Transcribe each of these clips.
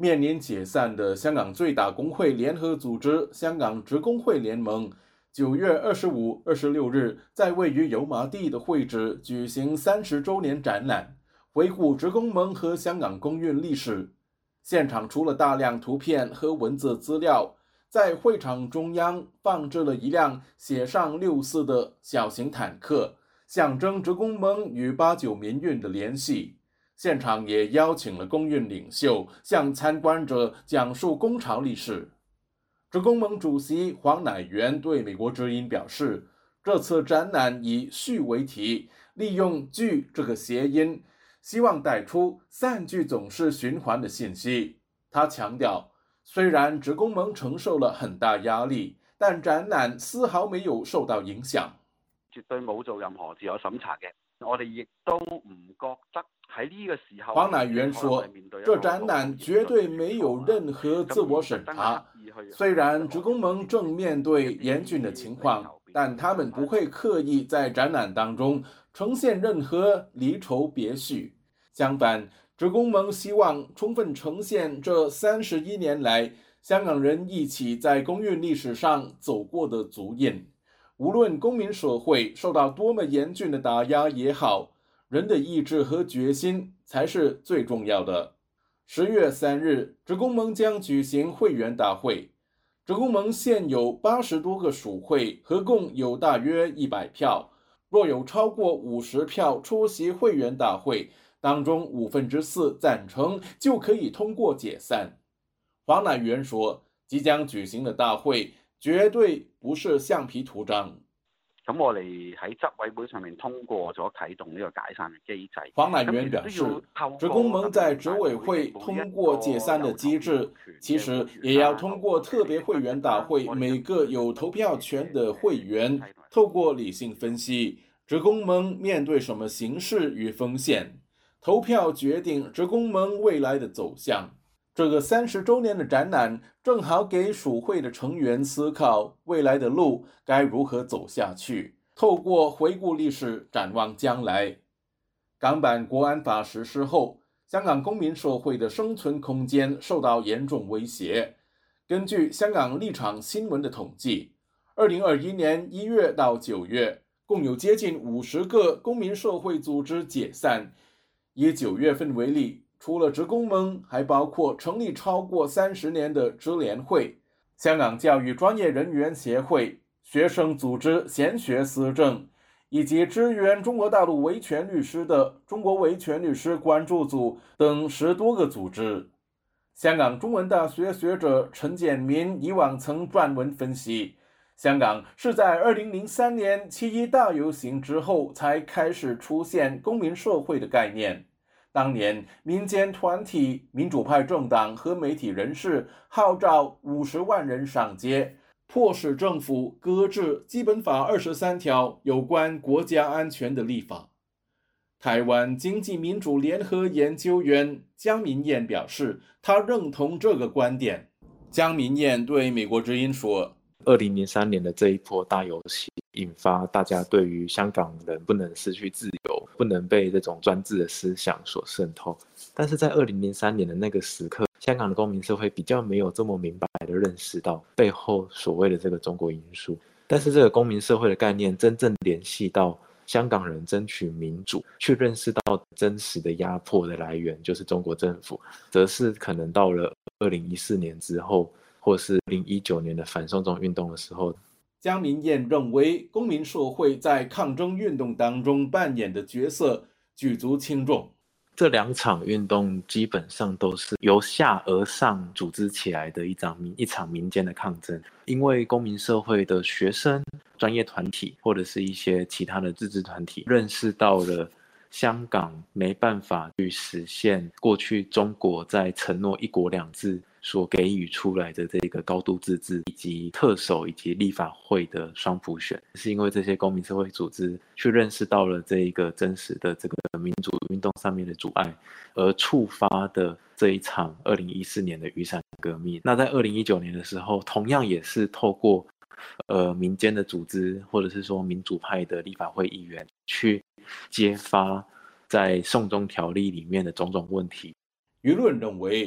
面临解散的香港最大工会联合组织香港职工会联盟9月25、26日在位于油麻地的会址举行30周年展览，回顾职工盟和香港工运历史。现场除了大量图片和文字资料，在会场中央放置了一辆写上64的小型坦克，象征职工盟与89民运的联系。现场也邀请了工运领袖向参观者讲述工潮历史。职工盟主席黄乃元对美国之音表示，这次展览以序为题，利用聚这个谐音，希望带出散聚总是循环的信息。他强调，虽然职工盟承受了很大压力，但展览丝毫没有受到影响。 絕對冇做任何自我審查嘅，我哋亦都唔覺得喺呢個時候。 黃乃元說，這展覽絕對沒有任何自我審查。雖然職工盟正面對嚴峻的情況，但他們不會刻意在展覽當中呈現任何離愁別緒。相反，職工盟希望充分呈現這31年來香港人一起在工運歷史上走過的足印。無論公民社會受到多麼嚴峻的打壓也好，人的意志和決心才是最重要的。10月3日，職工盟將舉行會員大會。職工盟現有80多個屬會，合共有大約100票。若有超過50票出席會員大會，當中4%贊成，就可以通過解散。黃乃元說，即將舉行的大會絕對不是橡皮圖章。 咁我哋喺執委會上面通過咗啟動呢個解散嘅機制。 黃乃元表示，職工盟在執委會通過解散的機制，其實也要通過特別會員大會每個有投票權的會員，透過理性分析職工盟面對什麼形勢與風險，投票決定職工盟未來的走向。這個30周年的展覽正好給屬會的成員思考未來的路該如何走下去，透過回顧歷史展望將來。港版國安法實施後，香港公民社會的生存空間受到嚴重威脅。根據香港立場新聞的統計，2021年1月到9月，共有接近50個公民社會組織解散。以9月份為例，除了職工盟，還包括成立超過30年的支聯會、香港教育專業人員協會、學生組織賢學思政，以及支援中國大陸維權律師的中國維權律師關注組等10多個組織。香港中文大學學者陳建民以往曾撰文分析，香港是在2003年7·1大遊行之後才開始出現公民社會的概念。當年民間團體、民主派政黨和媒體人士號召50萬人上街，迫使政府擱置基本法23條有關國家安全的立法。台灣經濟民主聯合研究員江民燕表示，他認同這個觀點。江民燕對美國之音說 ，2003年的這一波大遊行引發大家對於香港人不能失去自由，不能被這種專制的思想所滲透。但是在2003年的那個時刻，香港的公民社會比較沒有這麼明白的認識到背後所謂的這個中國因素。但是這個公民社會的概念真正聯繫到香港人爭取民主，去認識到真實的壓迫的來源就是中國政府，則是可能到了2014年之後，或是2019年的反送中運動的時候。 江民燕認為，公民社會在抗爭運動當中扮演的角色舉足輕重。 這兩場運動基本上都是由下而上組織起來的一場民間的抗爭，因為公民社會的學生、專業團體或者是一些其他的自治團體認識到了香港沒辦法去實現過去中國在承諾一國兩制所給予出來的這個高度自治，以及特首以及立法會的雙普選，是因為這些公民社會組織去認識到了這一個真實的這個民主運動上面的阻礙，而觸發的這一場2014年的雨傘革命。那在2019年的時候，同樣也是透過民間的組織，或者是說民主派的立法會議員去揭發在送中條例裡面的種種問題。 輿論認為，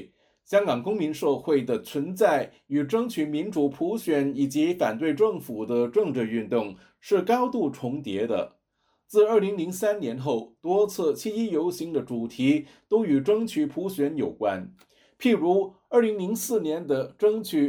香港公民社会的存在与争取民主普选以及反对政府的政治运动是高度重叠的。自2003年后，多次7·1游行的主题都与争取普选有关，譬如2004年的争取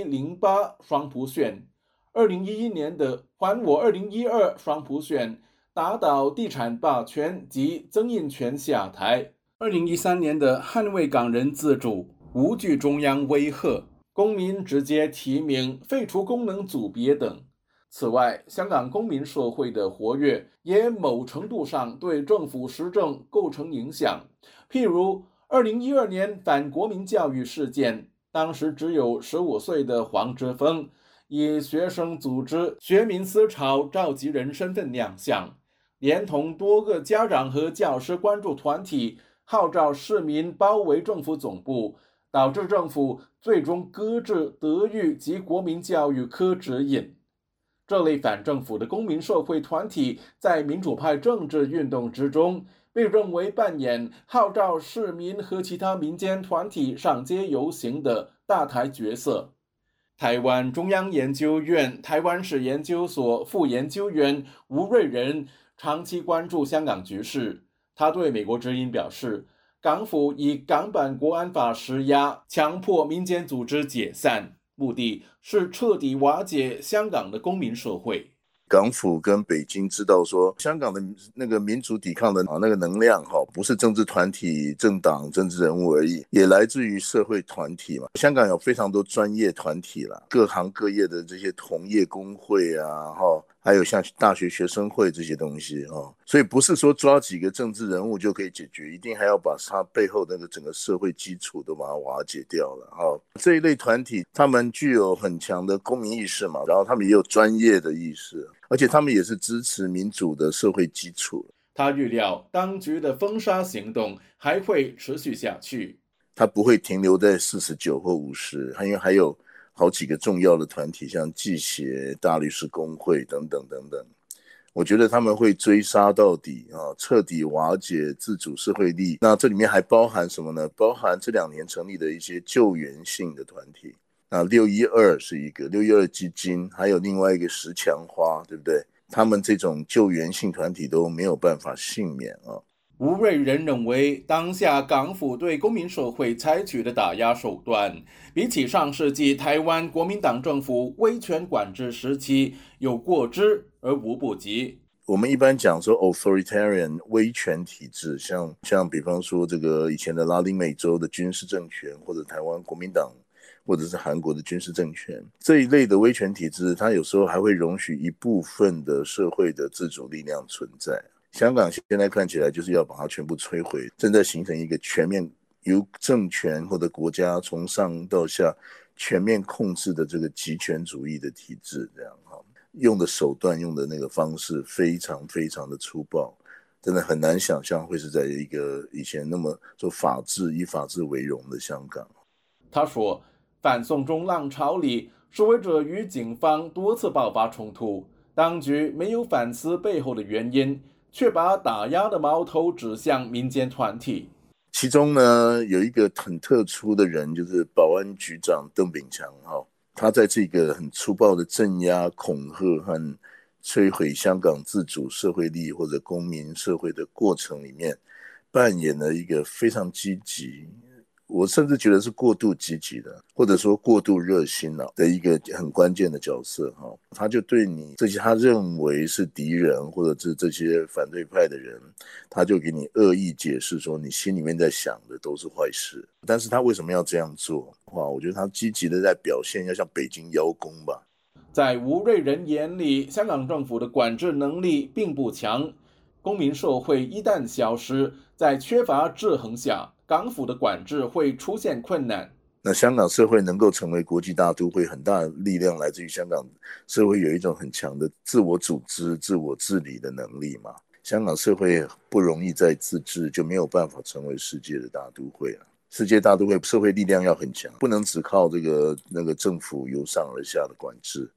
0708双普选，2011年的还我2012双普选，打倒地产霸权及曾荫权下台，2013年的捍卫港人自主，无惧中央威吓，公民直接提名，废除功能组别等。此外，香港公民社会的活跃也某程度上对政府施政构成影响。譬如2012年反国民教育事件，当时只有15岁的黄之锋以学生组织学民思潮召集人身份亮相，连同多个家长和教师关注团体号召市民包围政府总部，导致政府最终搁置德育及国民教育科指引。这类反政府的公民社会团体在民主派政治运动之中被认为扮演号召市民和其他民间团体上街游行的大台角色。台湾中央研究院台湾史研究所副研究员吴瑞仁长期关注香港局势，他对美国之音表示，港府以港版国安法施压，强迫民间组织解散，目的是彻底瓦解香港的公民社会。 港府跟北京知道说，香港的那个民主抵抗的那个能量不是政治团体、政党、政治人物而已，也来自于社会团体嘛。香港有非常多专业团体啦，各行各业的这些同业工会啊，还有像大学学生会这些东西所以不是说抓几个政治人物就可以解决，一定还要把他背后那个整个社会基础都把它瓦解掉了这一类团体他们具有很强的公民意识嘛，然后他们也有专业的意识，而且他们也是支持民主的社会基础。 他预料当局的封杀行动还会持续下去， 他不会停留在49或50，因为还有好几个重要的团体，像记协、大律师公会等等等等，我觉得他们会追杀到底彻底瓦解自主社会力。那这里面还包含什么呢？包含这2年成立的一些救援性的团体。那612是一个612基金，还有另外一个石墙花，对不对？他们这种救援性团体都没有办法幸免吴瑞仁认为，当下港府对公民社会采取的打压手段，比起上世纪台湾国民党政府威权管制时期有过之而无不及。 我们一般讲说 authoritarian 威权体制，像比方说这个以前的拉丁美洲的军事政权，或者台湾国民党，或者是韩国的军事政权，这一类的威权体制，它有时候还会容许一部分的社会的自主力量存在。香港现在看起来就是要把它全部摧毁，正在形成一个全面由政权或者国家从上到下全面控制的这个极权主义的体制，这样用的手段用的那个方式非常非常的粗暴，真的很难想象会是在一个以前那么做法治以法治为荣的香港。 他说，反送中浪潮里，示威者与警方多次爆发冲突，当局没有反思背后的原因，却把打压的矛头指向民间团体。 其中呢，有一个很特殊的人，就是保安局长邓炳强他在这个很粗暴的镇压、恐吓和摧毁香港自主社会力或者公民社会的过程里面，扮演了一个非常积极，我甚至觉得是过度积极的，或者说过度热心的一个很关键的角色他就对你这些他认为是敌人或者是这些反对派的人，他就给你恶意解释说你心里面在想的都是坏事。但是他为什么要这样做？我觉得他积极的在表现要向北京邀功吧。 在吴瑞仁眼里，香港政府的管制能力并不强，公民社会一旦消失，在缺乏制衡下，港府的管制会出现困难。 那香港社会能够成为国际大都会，很大的力量来自于香港社会有一种很强的自我组织、自我治理的能力嘛。香港社会不容易再自治，就没有办法成为世界的大都会了。世界大都会社会力量要很强，不能只靠那个政府由上而下的管制。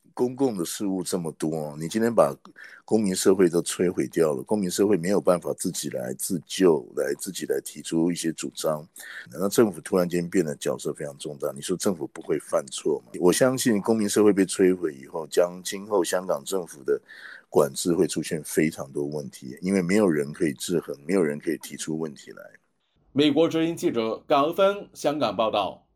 公共的事务这么多，你今天把公民社会都摧毁掉了，公民社会没有办法自己来自救，自己来提出一些主张，那政府突然间变得角色非常重大，你说政府不会犯错吗？我相信公民社会被摧毁以后，今后香港政府的管制会出现非常多问题，因为没有人可以制衡，没有人可以提出问题来。 美国之音记者港芬香港报道。